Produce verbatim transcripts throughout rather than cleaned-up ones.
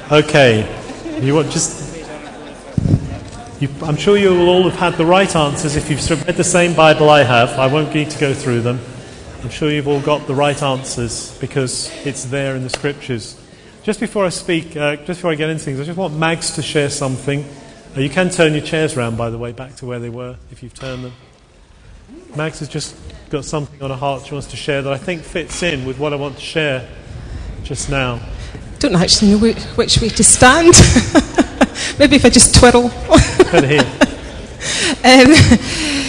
Okay, you want just... You, I'm sure you will all have had the right answers if you've read the same Bible I have. I won't need to go through them. I'm sure you've all got the right answers because it's there in the Scriptures. Just before I speak, uh, just before I get into things, I just want Mags to share something. Uh, you can turn your chairs around, by the way, back to where they were, if you've turned them. Mags has just got something on her heart she wants to share that I think fits in with what I want to share just now. I don't actually know which, which way to stand. Maybe if I just twiddle. Turn here. um,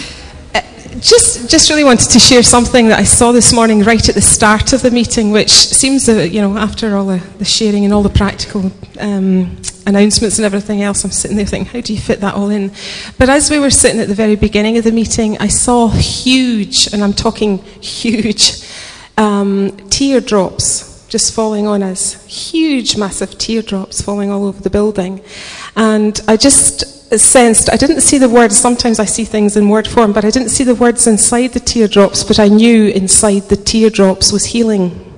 Just, just really wanted to share something that I saw this morning right at the start of the meeting, which seems, uh, you know, after all the, the sharing and all the practical um, announcements and everything else, I'm sitting there thinking, how do you fit that all in? But as we were sitting at the very beginning of the meeting, I saw huge, and I'm talking huge, um, teardrops just falling on us. Huge, massive teardrops falling all over the building. And I just sensed, I didn't see the words, sometimes I see things in word form, but I didn't see the words inside the teardrops, but I knew inside the teardrops was healing.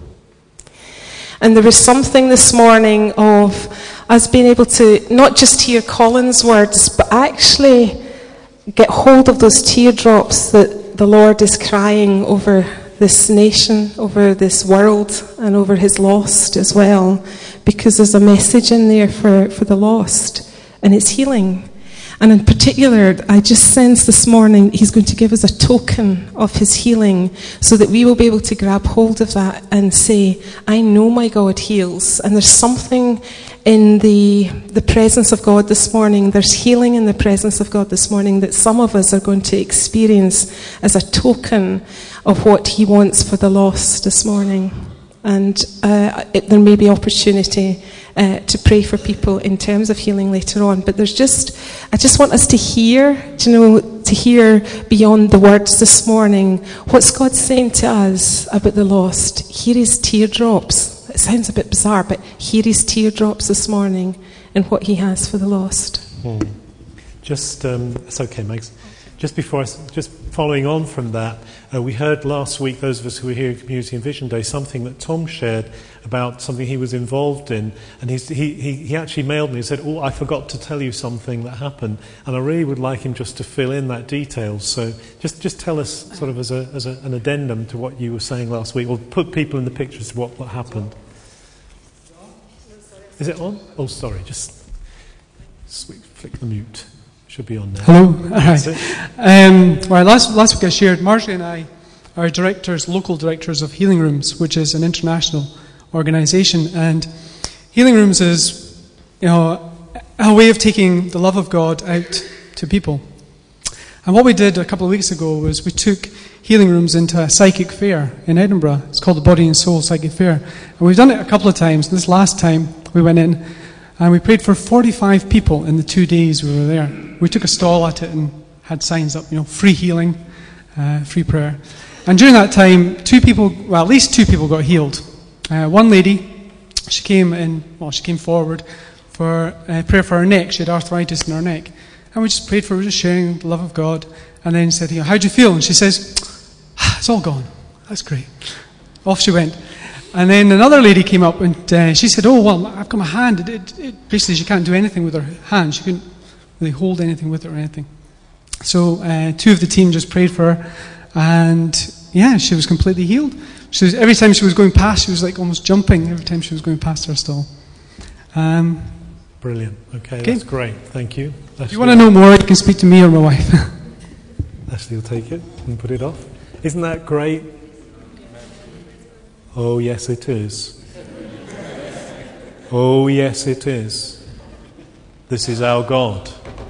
And there was something this morning of us being able to not just hear Colin's words, but actually get hold of those teardrops that the Lord is crying over this nation, over this world, and over his lost as well, because there's a message in there for, for the lost, and it's healing. And in particular, I just sense this morning he's going to give us a token of his healing so that we will be able to grab hold of that and say, I know my God heals. And there's something in the the presence of God this morning, there's healing in the presence of God this morning that some of us are going to experience as a token of what he wants for the lost this morning. And uh, it, there may be opportunity uh, to pray for people in terms of healing later on. But there's just, I just want us to hear, to know, to hear beyond the words this morning. What's God saying to us about the lost? Here is teardrops. It sounds a bit bizarre, but here is teardrops this morning and what he has for the lost. Hmm. Just, um, it's okay, Megs. Just before, I, just following on from that, uh, we heard last week, those of us who were here at Community and Vision Day, something that Tom shared about something he was involved in. And he's, he, he, he actually mailed me and said, oh, I forgot to tell you something that happened. And I really would like him just to fill in that detail. So just, just tell us sort of as, a, as a, an addendum to what you were saying last week, or put people in the pictures of what, what happened. Is it on? Oh, sorry, just flick the mute. Should be on now. Hello. All right. Um, well, last last week I shared Marjorie and I are directors, local directors of Healing Rooms, which is an international organisation, and Healing Rooms is, you know, a way of taking the love of God out to people. And what we did a couple of weeks ago was we took Healing Rooms into a psychic fair in Edinburgh. It's called the Body and Soul Psychic Fair, and we've done it a couple of times. This last time we went in. And we prayed for forty-five people in the two days we were there. We took a stall at it and had signs up, you know, free healing, uh, free prayer. And during that time, two people, well, at least two people got healed. Uh, one lady, she came in, well, she came forward for uh, prayer for her neck. She had arthritis in her neck. And we just prayed for her, just sharing the love of God. And then said, you know, how do you feel? And she says, ah, it's all gone. That's great. Off she went. And then another lady came up and uh, she said, oh, well, I've got my hand. It, it, it, basically, she can't do anything with her hand. She couldn't really hold anything with it or anything. So uh, two of the team just prayed for her. And, yeah, she was completely healed. She was, every time she was going past, she was like almost jumping every time she was going past her stall. Um, Brilliant. Okay, okay, that's great. Thank you. Ashley, if you want to know more, you can speak to me or my wife. Ashley will take it and put it off. Isn't that great? Oh, yes, it is. Oh, yes, it is. This is our God.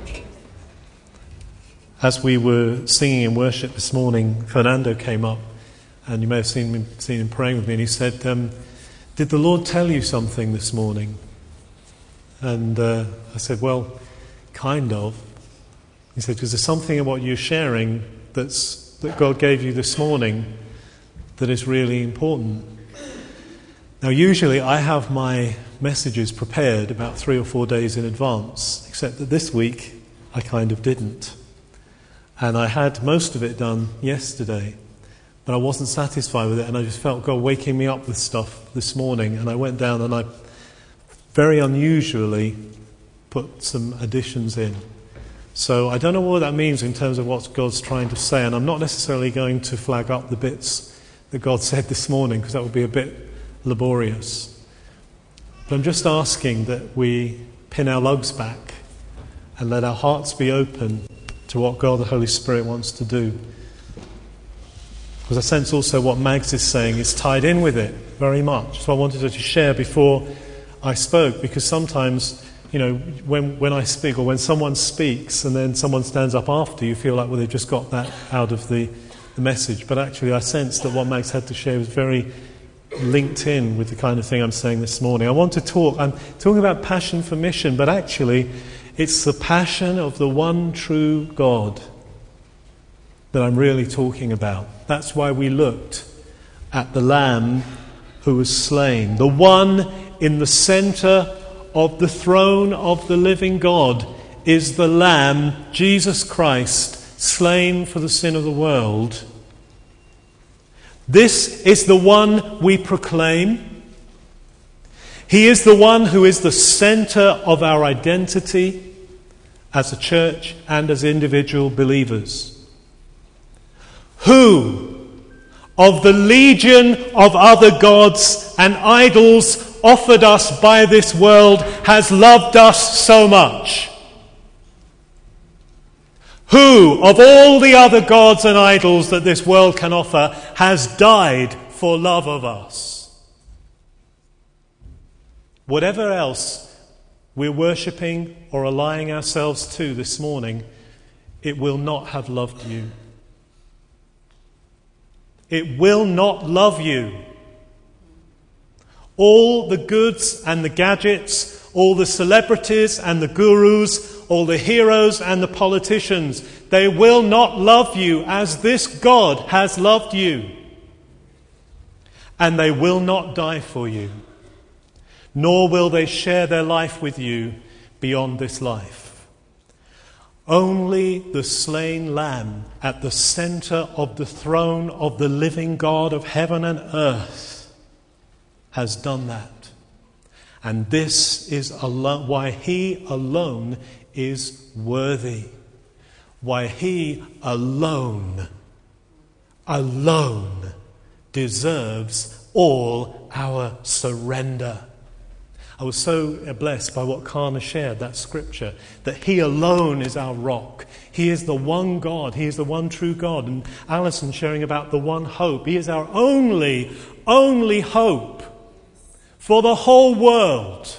As we were singing in worship this morning, Fernando came up, and you may have seen him, seen him praying with me, and he said, um, did the Lord tell you something this morning? And uh, I said, well, kind of. He said, because there's something in what you're sharing that's, that God gave you this morning that is really important. Now, usually I have my messages prepared about three or four days in advance, except that this week I kind of didn't. And I had most of it done yesterday, but I wasn't satisfied with it, and I just felt God waking me up with stuff this morning, and I went down and I very unusually put some additions in. So I don't know what that means in terms of what God's trying to say, and I'm not necessarily going to flag up the bits that God said this morning, because that would be a bit laborious. But I'm just asking that we pin our lugs back and let our hearts be open to what God the Holy Spirit wants to do. Because I sense also what Mags is saying is tied in with it very much. So I wanted to share before I spoke, because sometimes, you know, when, when I speak, or when someone speaks and then someone stands up after, you feel like, well, they've just got that out of the, the message. But actually I sense that what Mags had to share was very linked in with the kind of thing I'm saying this morning. I want to talk, I'm talking about passion for mission, but actually it's the passion of the one true God that I'm really talking about. That's why we looked at the Lamb who was slain, the one in the centre of the throne of the living God is the Lamb, Jesus Christ, slain for the sin of the world. This is the one we proclaim. He is the one who is the centre of our identity as a church and as individual believers. Who of the legion of other gods and idols offered us by this world has loved us so much? Who of all the other gods and idols that this world can offer has died for love of us? Whatever else we're worshipping or allying ourselves to this morning, it will not have loved you. It will not love you. All the goods and the gadgets, all the celebrities and the gurus, all the heroes and the politicians, they will not love you as this God has loved you. And they will not die for you, nor will they share their life with you beyond this life. Only the slain Lamb at the centre of the throne of the living God of heaven and earth has done that. And this is alo- why he alone is worthy. Why he alone, alone deserves all our surrender. I was so blessed by what Karna shared, that scripture, that he alone is our rock. He is the one God. He is the one true God. And Alison sharing about the one hope. He is our only, only hope for the whole world.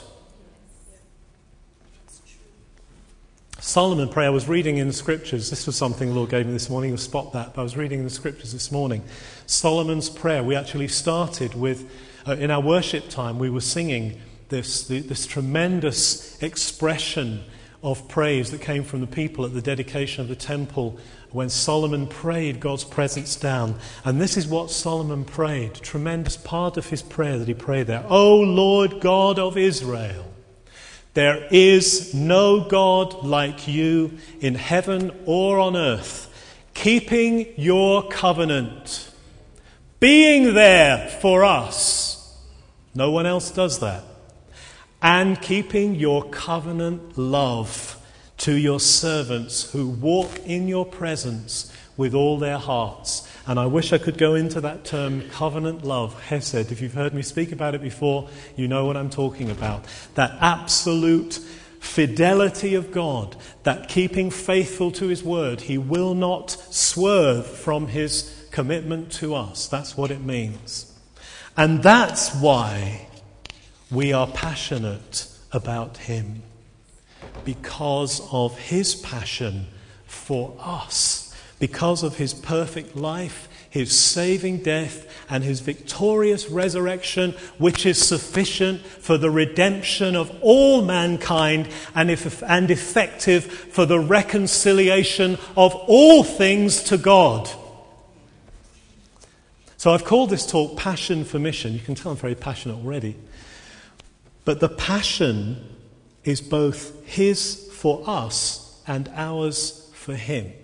Solomon prayer, I was reading in the scriptures. This was something the Lord gave me this morning. You'll spot that. But I was reading in the scriptures this morning. Solomon's prayer, we actually started with, uh, in our worship time, we were singing This, this tremendous expression of praise that came from the people at the dedication of the temple when Solomon prayed God's presence down. And this is what Solomon prayed, tremendous part of his prayer that he prayed there. O Lord God of Israel, there is no God like you in heaven or on earth, keeping your covenant, being there for us. No one else does that. And keeping your covenant love to your servants who walk in your presence with all their hearts. And I wish I could go into that term, covenant love, Hesed. If you've heard me speak about it before, you know what I'm talking about. That absolute fidelity of God, that keeping faithful to his word. He will not swerve from his commitment to us. That's what it means. And that's why we are passionate about him, because of his passion for us, because of his perfect life, his saving death, and his victorious resurrection, which is sufficient for the redemption of all mankind and, if, and effective for the reconciliation of all things to God. So I've called this talk Passion for Mission. You can tell I'm very passionate already. But the passion is both his for us and ours for him.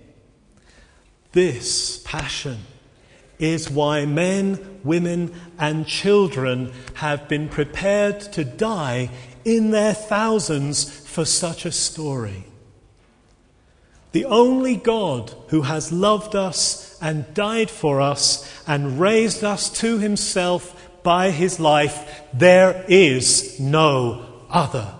This passion is why men, women, and children have been prepared to die in their thousands for such a story. The only God who has loved us and died for us and raised us to himself by his life, there is no other.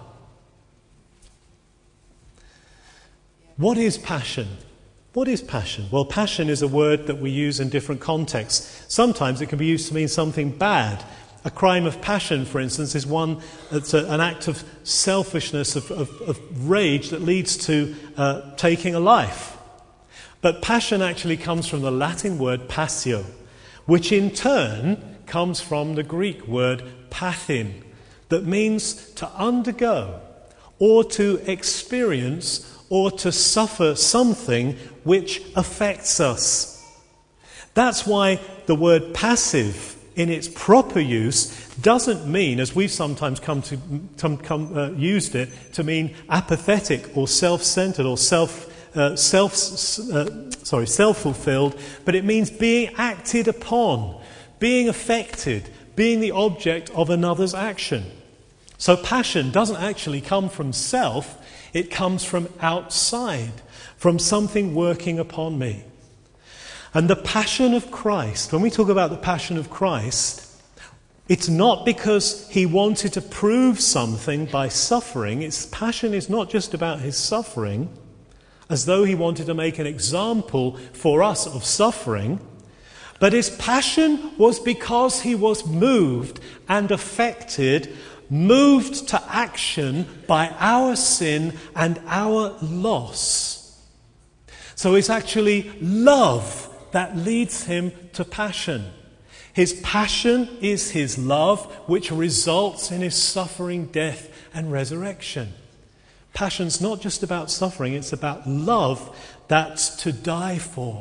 What is passion? What is passion? Well, passion is a word that we use in different contexts. Sometimes it can be used to mean something bad. A crime of passion, for instance, is one that's a, an act of selfishness, of, of, of rage that leads to uh, taking a life. But passion actually comes from the Latin word passio, which in turn comes from the Greek word pathin, that means to undergo or to experience or to suffer something which affects us. That's why the word passive, in its proper use, doesn't mean, as we've sometimes come to come, come, uh, used it, to mean apathetic or self-centered or self uh, self uh, sorry self-fulfilled, but it means being acted upon, being affected, being the object of another's action. So passion doesn't actually come from self. It comes from outside, from something working upon me. And the passion of Christ, when we talk about the passion of Christ, it's not because he wanted to prove something by suffering. Its passion is not just about his suffering, as though he wanted to make an example for us of suffering, but his passion was because he was moved and affected, moved to action by our sin and our loss. So it's actually love that leads him to passion. His passion is his love, which results in his suffering, death, and resurrection. Passion's not just about suffering, it's about love that's to die for.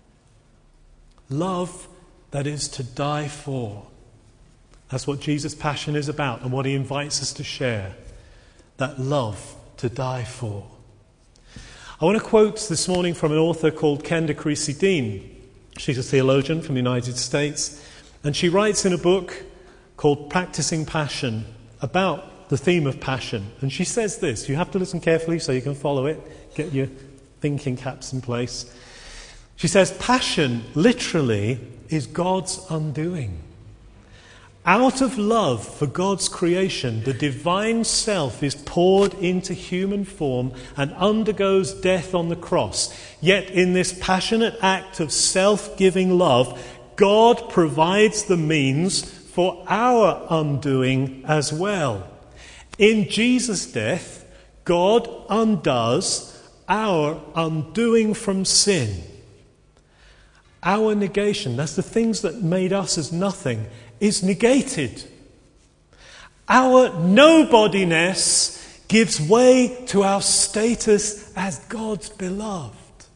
Love that is to die for. That's what Jesus' passion is about and what he invites us to share. That love to die for. I want to quote this morning from an author called Kenda Creasy-Dean. She's a theologian from the United States. And she writes in a book called Practicing Passion about the theme of passion. And she says this. You have to listen carefully so you can follow it. Get your thinking caps in place. She says, passion literally is God's undoing. Out of love for God's creation, the divine self is poured into human form and undergoes death on the cross. Yet in this passionate act of self-giving love, God provides the means for our undoing as well. In Jesus' death, God undoes our undoing from sin. Our negation, that's the things that made us as nothing, is negated. Our nobodiness gives way to our status as God's beloved.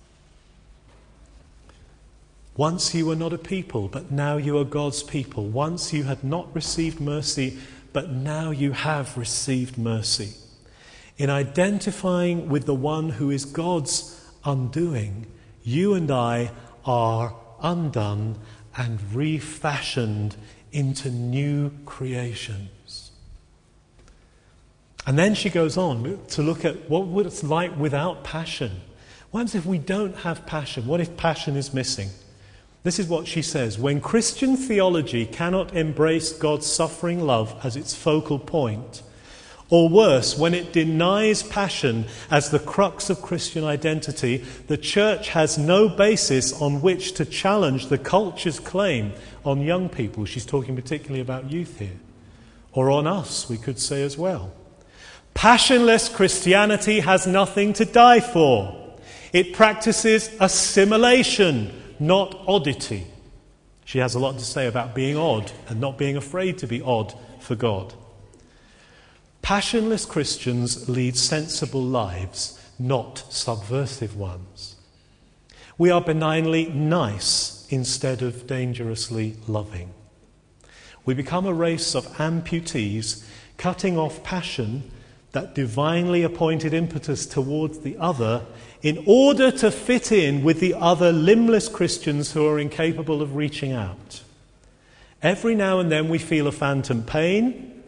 Once you were not a people, but now you are God's people. Once you had not received mercy, but now you have received mercy. In identifying with the one who is God's undoing, you and I are undone and refashioned into new creations. And then she goes on to look at what would it's like without passion. What happens if we don't have passion? What if passion is missing? This is what she says. When Christian theology cannot embrace God's suffering love as its focal point, or worse, when it denies passion as the crux of Christian identity, the church has no basis on which to challenge the culture's claim on young people. She's talking particularly about youth here. Or on us, we could say as well. Passionless Christianity has nothing to die for. It practices assimilation, not oddity. She has a lot to say about being odd and not being afraid to be odd for God. Passionless Christians lead sensible lives, not subversive ones. We are benignly nice instead of dangerously loving. We become a race of amputees, cutting off passion, that divinely appointed impetus towards the other, in order to fit in with the other limbless Christians who are incapable of reaching out. Every now and then we feel a phantom pain,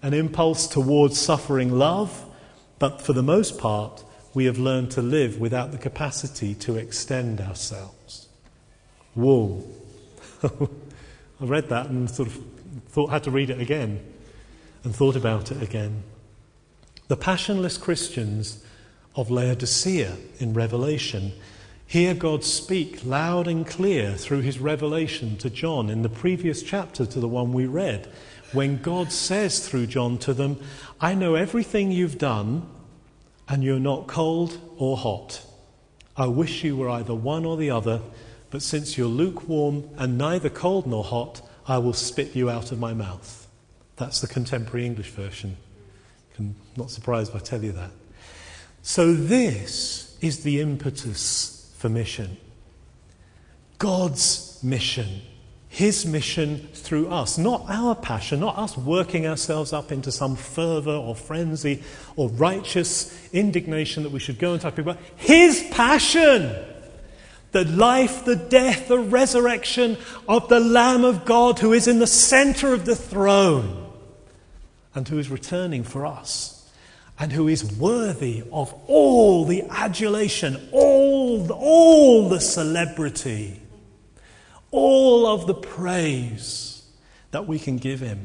an impulse towards suffering love, but for the most part, we have learned to live without the capacity to extend ourselves. Whoa. I read that and sort of thought, had to read it again and thought about it again. The passionless Christians of Laodicea in Revelation hear God speak loud and clear through his revelation to John in the previous chapter to the one we read, when God says through John to them, I know everything you've done, and you're not cold or hot. I wish you were either one or the other, but since you're lukewarm and neither cold nor hot, I will spit you out of my mouth. That's the contemporary English version. I'm not surprised if I tell you that. So this is the impetus for mission. God's mission. His mission through us. Not our passion, not us working ourselves up into some fervour or frenzy or righteous indignation that we should go and tell people about. His passion! The life, the death, the resurrection of the Lamb of God who is in the centre of the throne and who is returning for us and who is worthy of all the adulation, all, all the celebrity, all of the praise that we can give him.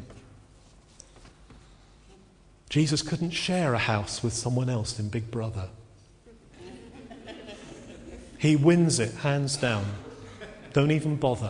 Jesus couldn't share a house with someone else in Big Brother. He wins it, hands down. Don't even bother.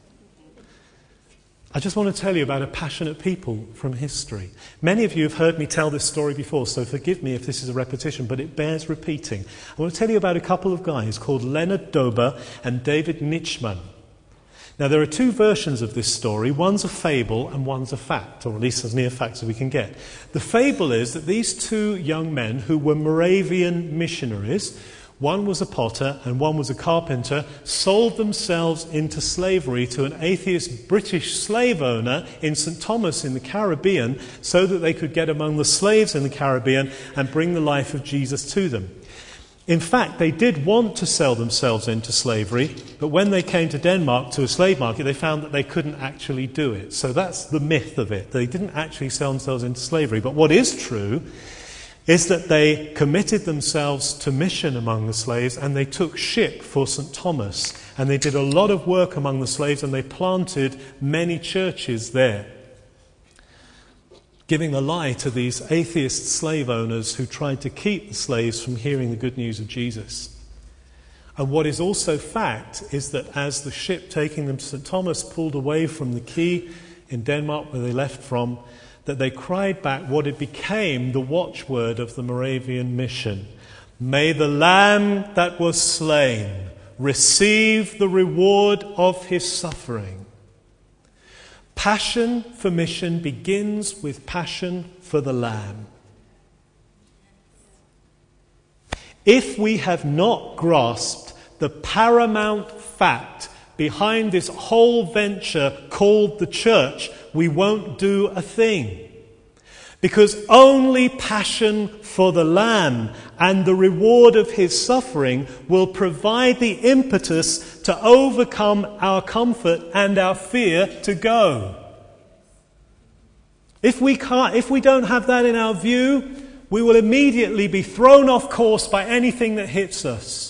I just want to tell you about a passionate people from history. Many of you have heard me tell this story before, so forgive me if this is a repetition, but it bears repeating. I want to tell you about a couple of guys called Leonard Dober and David Nitschmann. Now, there are two versions of this story. One's a fable and one's a fact, or at least as near fact as we can get. The fable is that these two young men who were Moravian missionaries, one was a potter and one was a carpenter, sold themselves into slavery to an atheist British slave owner in Saint Thomas in the Caribbean so that they could get among the slaves in the Caribbean and bring the life of Jesus to them. In fact, they did want to sell themselves into slavery, but when they came to Denmark to a slave market, they found that they couldn't actually do it. So that's the myth of it. They didn't actually sell themselves into slavery. But what is true is that they committed themselves to mission among the slaves, and they took ship for Saint Thomas, and they did a lot of work among the slaves, and they planted many churches there, giving a lie to these atheist slave owners who tried to keep the slaves from hearing the good news of Jesus. And what is also fact is that as the ship taking them to Saint Thomas pulled away from the quay in Denmark where they left from, that they cried back what it became the watchword of the Moravian mission. May the Lamb that was slain receive the reward of his suffering. Passion for mission begins with passion for the Lamb. If we have not grasped the paramount fact behind this whole venture called the church, we won't do a thing. Because only passion for the Lamb and the reward of his suffering will provide the impetus to overcome our comfort and our fear to go. If we can't, if we don't have that in our view, we will immediately be thrown off course by anything that hits us.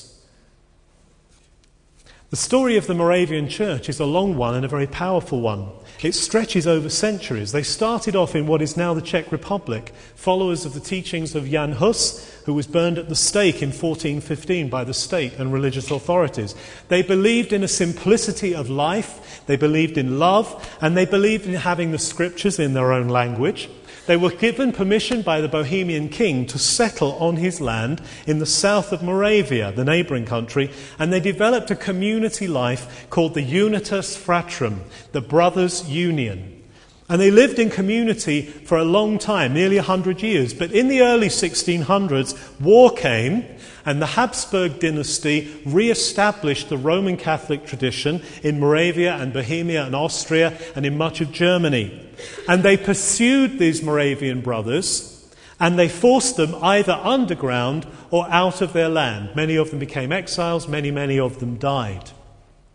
The story of the Moravian Church is a long one and a very powerful one. It stretches over centuries. They started off in what is now the Czech Republic, followers of the teachings of Jan Hus, who was burned at the stake in fourteen fifteen by the state and religious authorities. They believed in a simplicity of life, they believed in love, and they believed in having the scriptures in their own language. They were given permission by the Bohemian king to settle on his land in the south of Moravia, the neighbouring country, and they developed a community life called the Unitas Fratrum, the Brothers' Union. And they lived in community for a long time, nearly one hundred years. But in the early sixteen hundreds, war came, and the Habsburg dynasty re-established the Roman Catholic tradition in Moravia and Bohemia and Austria and in much of Germany. And they pursued these Moravian brothers, and they forced them either underground or out of their land. Many of them became exiles, many, many of them died.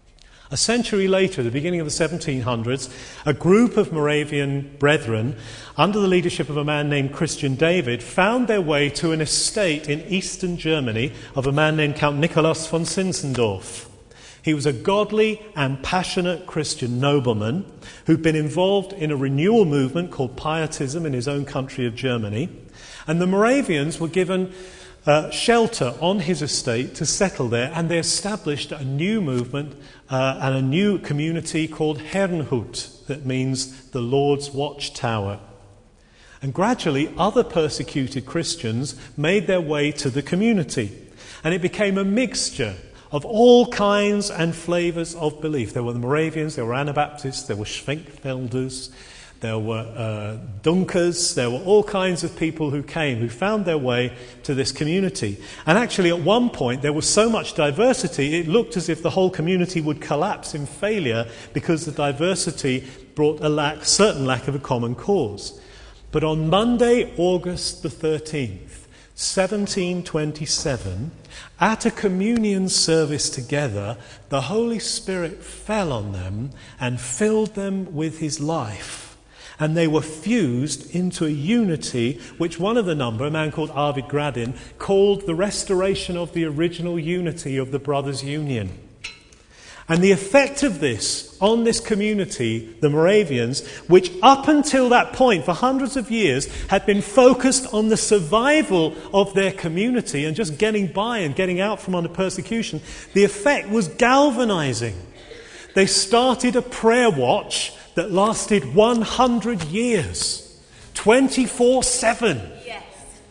A century later, at the beginning of the seventeen hundreds, a group of Moravian brethren, under the leadership of a man named Christian David, found their way to an estate in eastern Germany of a man named Count Nikolaus von Zinzendorf. He was a godly and passionate Christian nobleman who'd been involved in a renewal movement called Pietism in his own country of Germany. And the Moravians were given uh, shelter on his estate to settle there, and they established a new movement uh, and a new community called Herrnhut, that means the Lord's Watchtower. And gradually other persecuted Christians made their way to the community, and it became a mixture of all kinds and flavours of belief. There were the Moravians, there were Anabaptists, there were Schwenkfelders, there were uh, Dunkers, there were all kinds of people who came, who found their way to this community. And actually at one point there was so much diversity, it looked as if the whole community would collapse in failure because the diversity brought a lack, certain lack of a common cause. But on Monday, August the thirteenth, seventeen twenty-seven, at a communion service together, the Holy Spirit fell on them and filled them with his life. And they were fused into a unity which one of the number, a man called Arvid Gradin, called the restoration of the original unity of the Brothers' Union. And the effect of this on this community, the Moravians, which up until that point for hundreds of years had been focused on the survival of their community and just getting by and getting out from under persecution, the effect was galvanizing. They started a prayer watch that lasted one hundred years, twenty-four seven. Yes.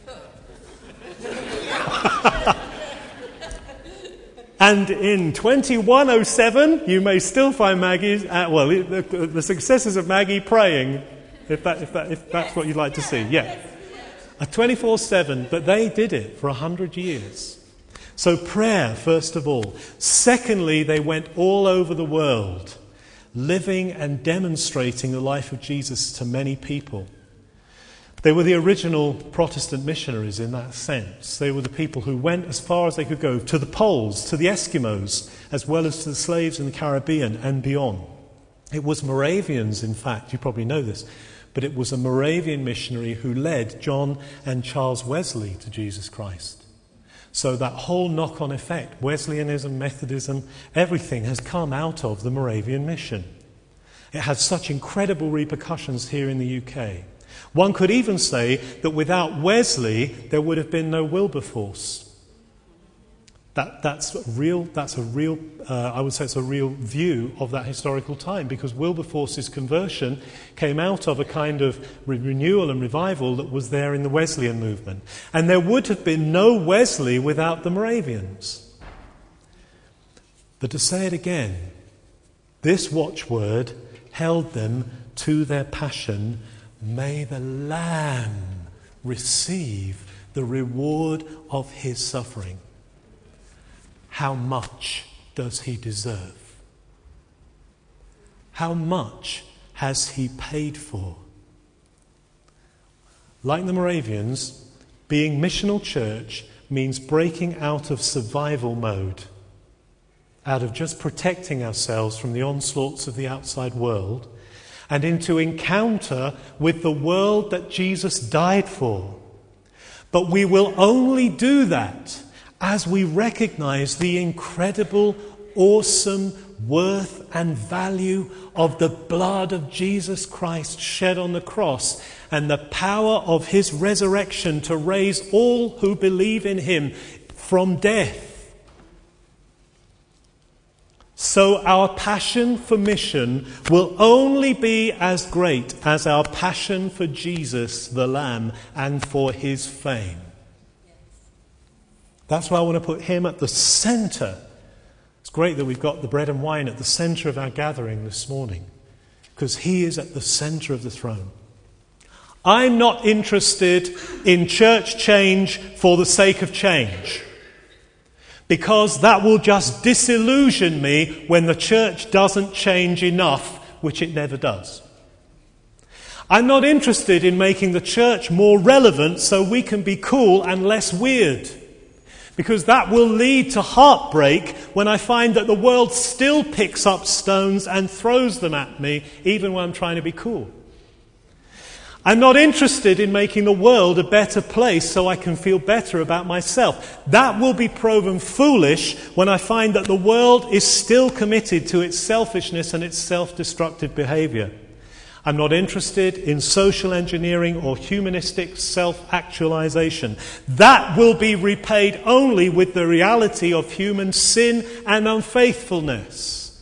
And in twenty-one oh seven, you may still find Maggie, uh, well, the, the successors of Maggie praying, if, that, if, that, if that's what you'd like to see. Yeah. A twenty-four seven, but they did it for one hundred years. So prayer, first of all. Secondly, they went all over the world, living and demonstrating the life of Jesus to many people. They were the original Protestant missionaries in that sense. They were the people who went as far as they could go to the Poles, to the Eskimos, as well as to the slaves in the Caribbean and beyond. It was Moravians, in fact, you probably know this, but it was a Moravian missionary who led John and Charles Wesley to Jesus Christ. So that whole knock-on effect, Wesleyanism, Methodism, everything has come out of the Moravian mission. It had such incredible repercussions here in the U K. One could even say that without Wesley, there would have been no Wilberforce. That, that's a real, that's a real uh, I would say it's a real view of that historical time, because Wilberforce's conversion came out of a kind of re- renewal and revival that was there in the Wesleyan movement. And there would have been no Wesley without the Moravians. But to say it again, this watchword held them to their passion. May the Lamb receive the reward of his suffering. How much does he deserve? How much has he paid for? Like the Moravians, being missional church means breaking out of survival mode, out of just protecting ourselves from the onslaughts of the outside world, and into encounter with the world that Jesus died for. But we will only do that as we recognize the incredible, awesome worth and value of the blood of Jesus Christ shed on the cross and the power of his resurrection to raise all who believe in him from death. So our passion for mission will only be as great as our passion for Jesus, the Lamb, and for his fame. That's why I want to put him at the centre. It's great that we've got the bread and wine at the centre of our gathering this morning, because he is at the centre of the throne. I'm not interested in church change for the sake of change, because that will just disillusion me when the church doesn't change enough, which it never does. I'm not interested in making the church more relevant so we can be cool and less weird, Because that will lead to heartbreak when I find that the world still picks up stones and throws them at me, even when I'm trying to be cool. I'm not interested in making the world a better place so I can feel better about myself. That will be proven foolish when I find that the world is still committed to its selfishness and its self-destructive behavior. I'm not interested in social engineering or humanistic self-actualization. That will be repaid only with the reality of human sin and unfaithfulness.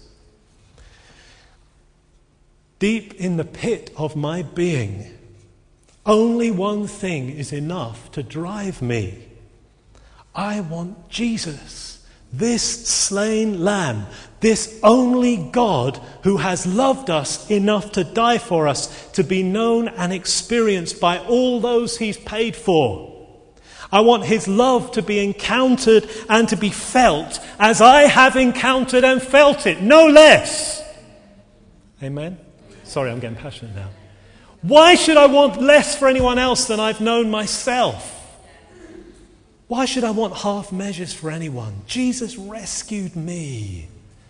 Deep in the pit of my being, only one thing is enough to drive me. I want Jesus, this slain lamb, this only God who has loved us enough to die for us, to be known and experienced by all those he's paid for. I want his love to be encountered and to be felt as I have encountered and felt it, no less. Amen? Sorry, I'm getting passionate now. Why should I want less for anyone else than I've known myself? Why should I want half measures for anyone? Jesus rescued me.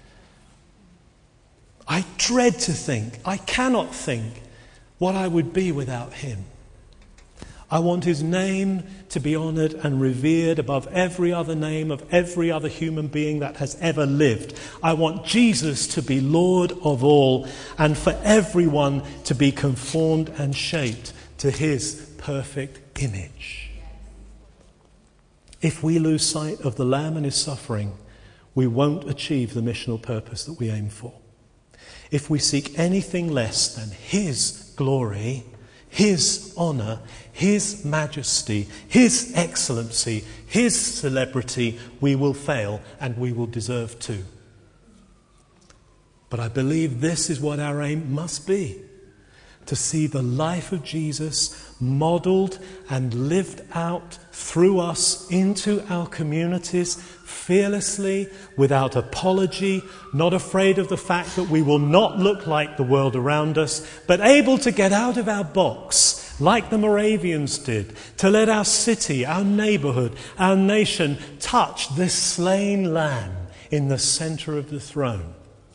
I dread to think, I cannot think what I would be without him. I want his name to be honoured and revered above every other name of every other human being that has ever lived. I want Jesus to be Lord of all, and for everyone to be conformed and shaped to his perfect image. If we lose sight of the Lamb and his suffering, we won't achieve the missional purpose that we aim for. If we seek anything less than his glory, his honour, his majesty, his excellency, his celebrity, we will fail and we will deserve to. But I believe this is what our aim must be. To see the life of Jesus modelled and lived out through us into our communities fearlessly, without apology, not afraid of the fact that we will not look like the world around us, but able to get out of our box, like the Moravians did, to let our city, our neighbourhood, our nation touch this slain lamb in the centre of the throne.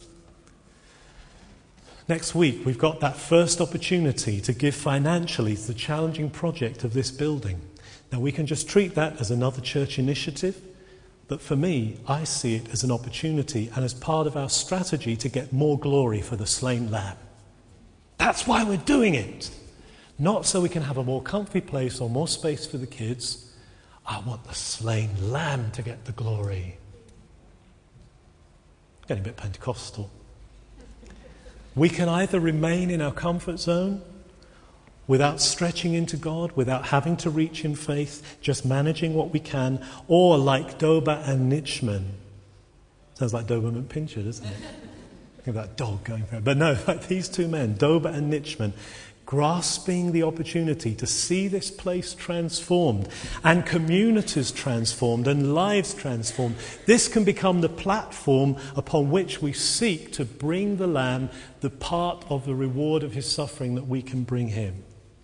Next week, we've got that first opportunity to give financially to the challenging project of this building. Now, we can just treat that as another church initiative, but for me, I see it as an opportunity and as part of our strategy to get more glory for the slain lamb. That's why we're doing it. Not so we can have a more comfy place or more space for the kids. I want the slain lamb to get the glory. Getting a bit Pentecostal. We can either remain in our comfort zone without stretching into God, without having to reach in faith, just managing what we can, or like Doba and Nitschmann. Sounds like Doberman Pinscher, doesn't it? Think of that dog going for it. But no, like these two men, Doba and Nitschmann, grasping the opportunity to see this place transformed and communities transformed and lives transformed. This can become the platform upon which we seek to bring the Lamb the part of the reward of his suffering that we can bring him.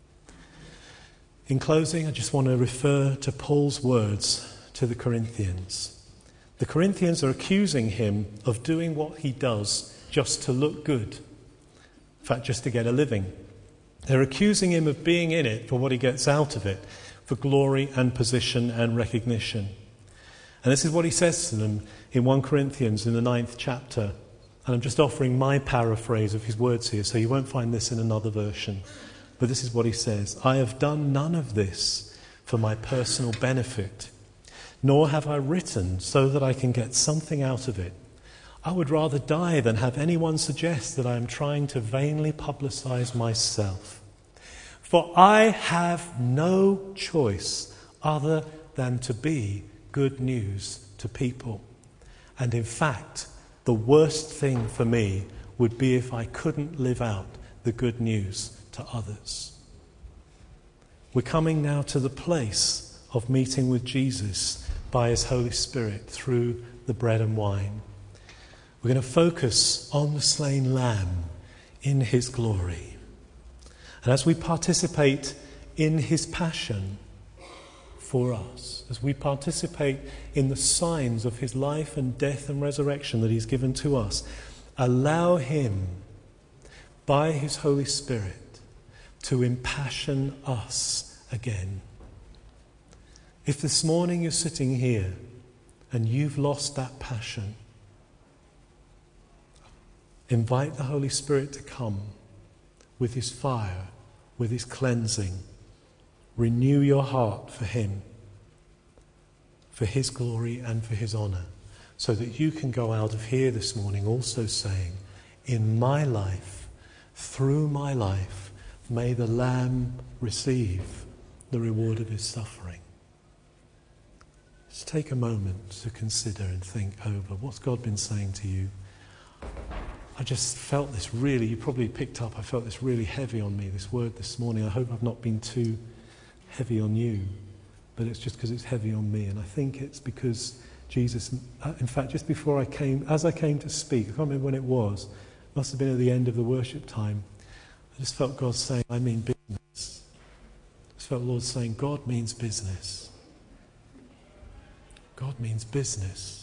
In closing, I just want to refer to Paul's words to the Corinthians. The Corinthians are accusing him of doing what he does just to look good. In fact, just to get a living. They're accusing him of being in it for what he gets out of it, for glory and position and recognition. And this is what he says to them in First Corinthians in the ninth chapter. And I'm just offering my paraphrase of his words here, so you won't find this in another version. But this is what he says. I have done none of this for my personal benefit, nor have I written so that I can get something out of it. I would rather die than have anyone suggest that I am trying to vainly publicize myself. For I have no choice other than to be good news to people. And in fact, the worst thing for me would be if I couldn't live out the good news to others. We're coming now to the place of meeting with Jesus by his Holy Spirit through the bread and wine. We're going to focus on the slain lamb in his glory. And as we participate in his passion, for us, as we participate in the signs of his life and death and resurrection that he's given to us, allow him, by his Holy Spirit, to impassion us again. If this morning you're sitting here and you've lost that passion, invite the Holy Spirit to come with his fire, with his cleansing. Renew your heart for him, for his glory and for his honour, so that you can go out of here this morning also saying, in my life, through my life, may the Lamb receive the reward of his suffering. Just take a moment to consider and think over what's God been saying to you. I just felt this really, you probably picked up, I felt this really heavy on me, this word this morning. I hope I've not been too heavy on you, but it's just because it's heavy on me. And I think it's because Jesus, in fact, just before I came, as I came to speak, I can't remember when it was, it must have been at the end of the worship time, I just felt God saying, I mean business. I just felt the Lord saying, God means business. God means business.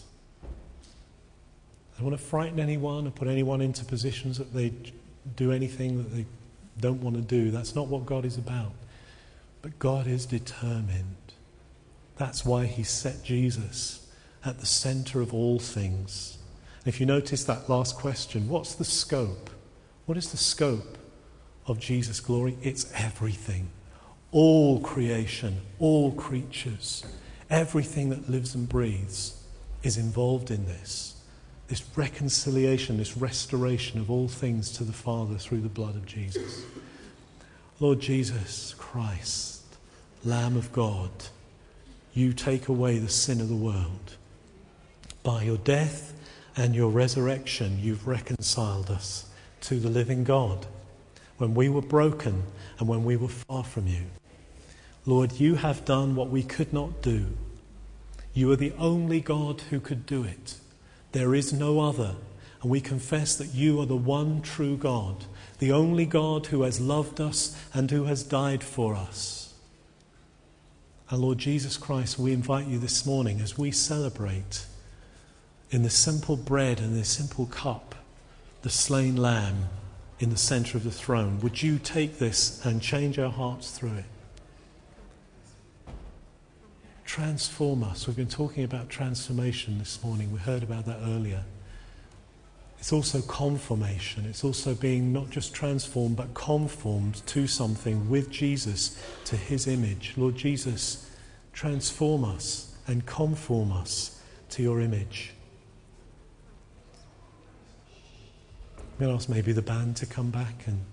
I don't want to frighten anyone or put anyone into positions that they do anything that they don't want to do. That's not what God is about. But God is determined. That's why he set Jesus at the centre of all things. And if you notice that last question, what's the scope? What is the scope of Jesus' glory? It's everything. All creation, all creatures, everything that lives and breathes is involved in this. This reconciliation, this restoration of all things to the Father through the blood of Jesus. Lord Jesus Christ, Lamb of God, you take away the sin of the world. By your death and your resurrection, you've reconciled us to the living God. When we were broken and when we were far from you, Lord, you have done what we could not do. You are the only God who could do it. There is no other. And we confess that you are the one true God, the only God who has loved us and who has died for us. And Lord Jesus Christ, we invite you this morning as we celebrate in the simple bread and the simple cup, the slain lamb in the centre of the throne. Would you take this and change our hearts through it? Transform us. We've been talking about transformation this morning. We heard about that earlier. It's also conformation. It's also being not just transformed, but conformed to something with Jesus, to his image. Lord Jesus, transform us and conform us to your image. I'm going to ask maybe the band to come back. And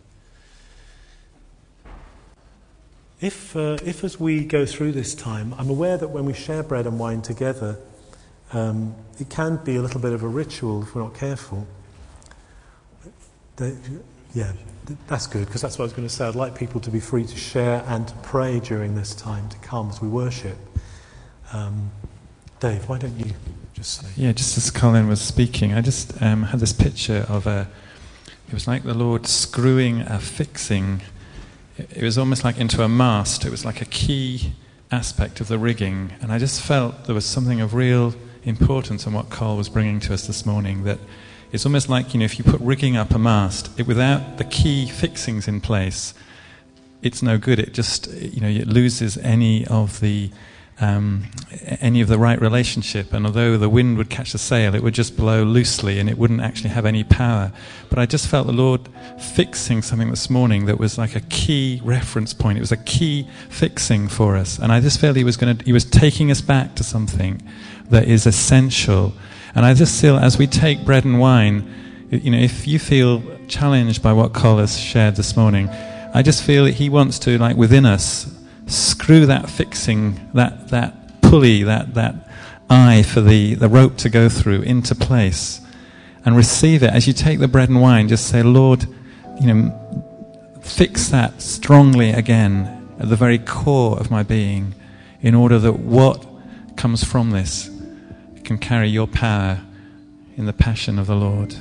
if, uh, if as we go through this time, I'm aware that when we share bread and wine together, um, it can be a little bit of a ritual if we're not careful. They, yeah, that's good, because that's what I was going to say. I'd like people to be free to share and to pray during this time to come as we worship. Um, Dave, why don't you just say? Yeah, just as Colin was speaking, I just um, had this picture of a, it was like the Lord screwing a fixing, it, it was almost like into a mast. It was like a key aspect of the rigging. And I just felt there was something of real importance in what Col was bringing to us this morning, that it's almost like, you know, if you put rigging up a mast, it, without the key fixings in place, it's no good. It just, you know, it loses any of the um, any of the right relationship. And although the wind would catch the sail, it would just blow loosely and it wouldn't actually have any power. But I just felt the Lord fixing something this morning that was like a key reference point. It was a key fixing for us. And I just felt He was going to, He was taking us back to something that is essential. And I just feel as we take bread and wine, you know, if you feel challenged by what Col has shared this morning, I just feel that He wants to, like within us, screw that fixing, that that pulley, that that eye for the, the rope to go through into place, and receive it. As you take the bread and wine, just say, Lord, you know, fix that strongly again at the very core of my being, in order that what comes from this can carry your power in the passion of the Lord.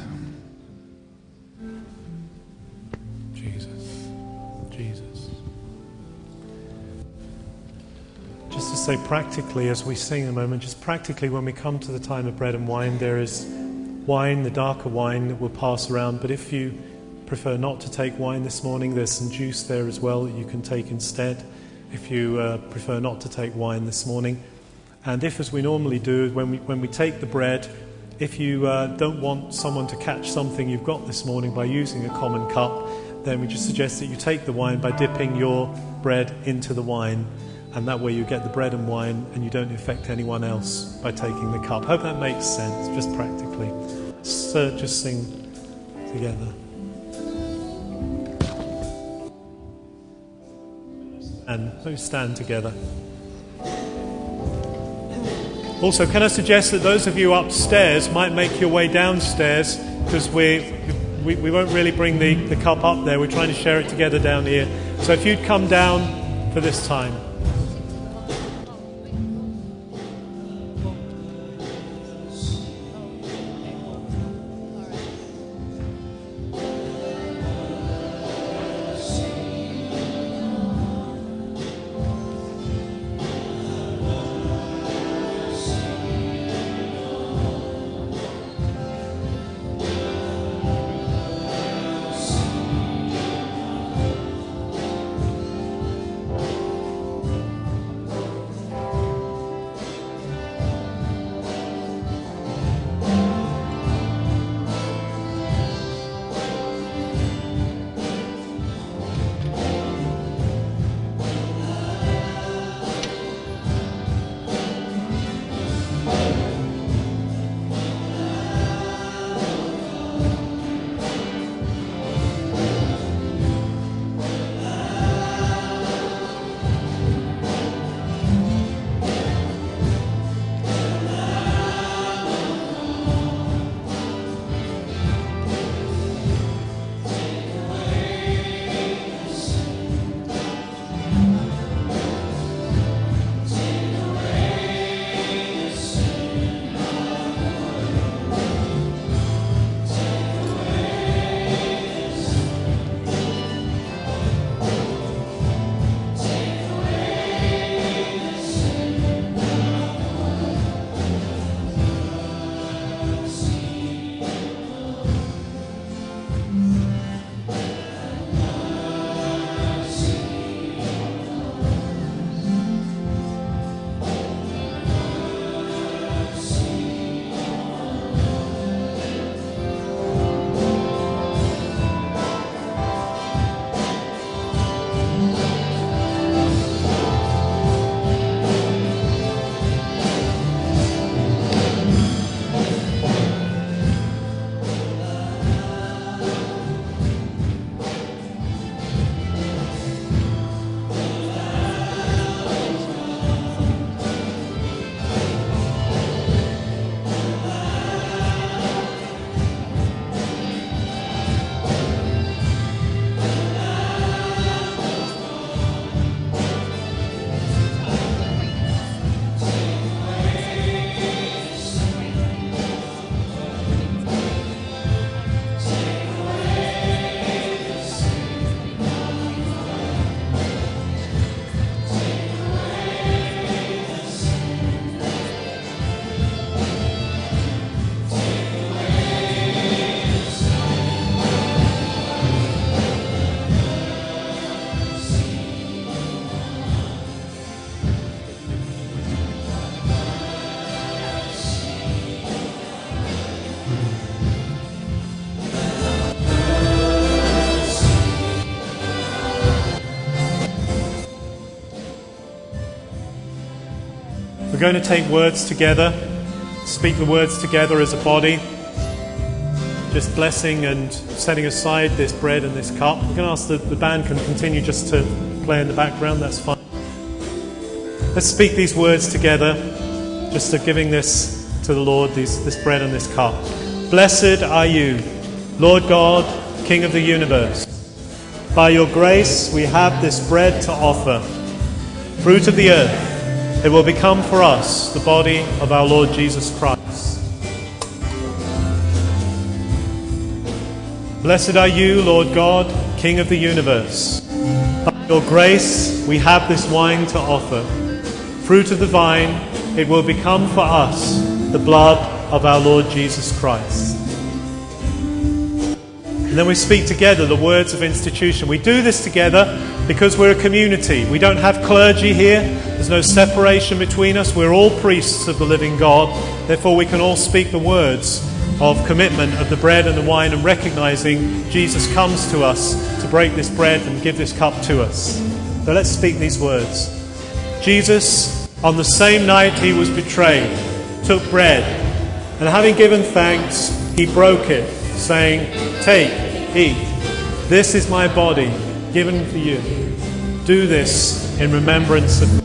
Jesus, Jesus. Just a just say practically, as we sing in a moment, just practically when we come to the time of bread and wine, there is wine, the darker wine that will pass around. But if you prefer not to take wine this morning, there's some juice there as well that you can take instead, if you uh, prefer not to take wine this morning. And if, as we normally do, when we, when we take the bread, if you uh, don't want someone to catch something you've got this morning by using a common cup, then we just suggest that you take the wine by dipping your bread into the wine, and that way you get the bread and wine and you don't affect anyone else by taking the cup. Hope that makes sense, just practically. Let's uh, just sing together. And let's stand together. Also, can I suggest that those of you upstairs might make your way downstairs, because we, we we won't really bring the, the cup up there. We're trying to share it together down here. So if you'd come down for this time. We're going to take words together, speak the words together as a body, just blessing and setting aside this bread and this cup. We're going to ask that the band can continue just to play in the background, that's fine. Let's speak these words together, just to giving this to the Lord, these, this bread and this cup. Blessed are you, Lord God, King of the universe. By your grace we have this bread to offer, fruit of the earth. It will become for us the body of our Lord Jesus Christ. Blessed are you, Lord God, King of the universe. By your grace we have this wine to offer, fruit of the vine, it will become for us the blood of our Lord Jesus Christ. And then we speak together the words of institution. We do this together because we're a community. We don't have clergy here. There's no separation between us. We're all priests of the living God. Therefore, we can all speak the words of commitment of the bread and the wine, and recognizing Jesus comes to us to break this bread and give this cup to us. So let's speak these words. Jesus, on the same night he was betrayed, took bread, and having given thanks, he broke it, saying, "Take, eat. This is my body given for you. Do this in remembrance of me."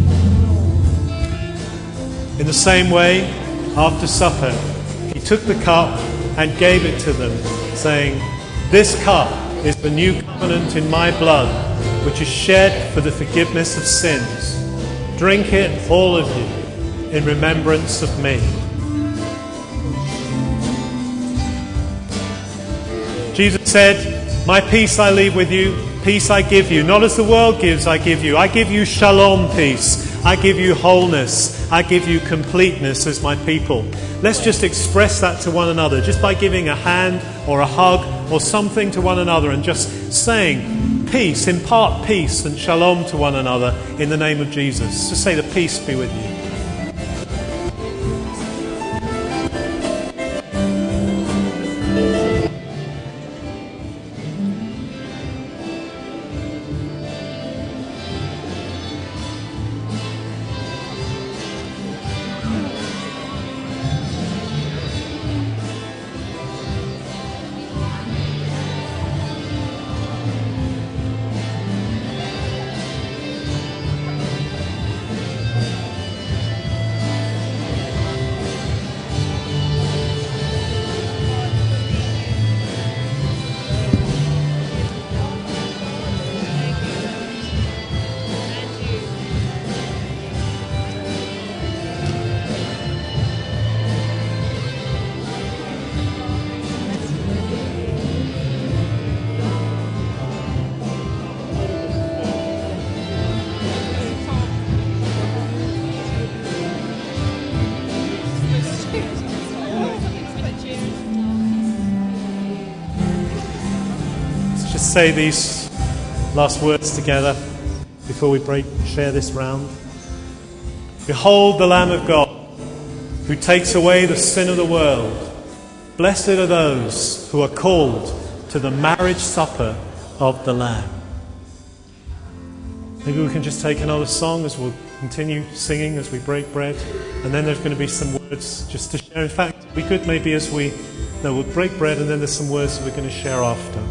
In the same way, after supper, he took the cup and gave it to them, saying, "This cup is the new covenant in my blood, which is shed for the forgiveness of sins. Drink it, all of you, in remembrance of me." Jesus said, "My peace I leave with you, peace I give you. Not as the world gives, I give you. I give you shalom peace. I give you wholeness. I give you completeness as my people." Let's just express that to one another, just by giving a hand or a hug or something to one another, and just saying peace, impart peace and shalom to one another in the name of Jesus. Just say, "The peace be with you." Say these last words together before we break share this round. Behold the Lamb of God, who takes away the sin of the world. Blessed are those who are called to the marriage supper of the Lamb. Maybe we can just take another song as we'll continue singing as we break bread, and then there's going to be some words just to share. In fact, we could maybe as we no we'll break bread, and then there's some words that we're going to share after.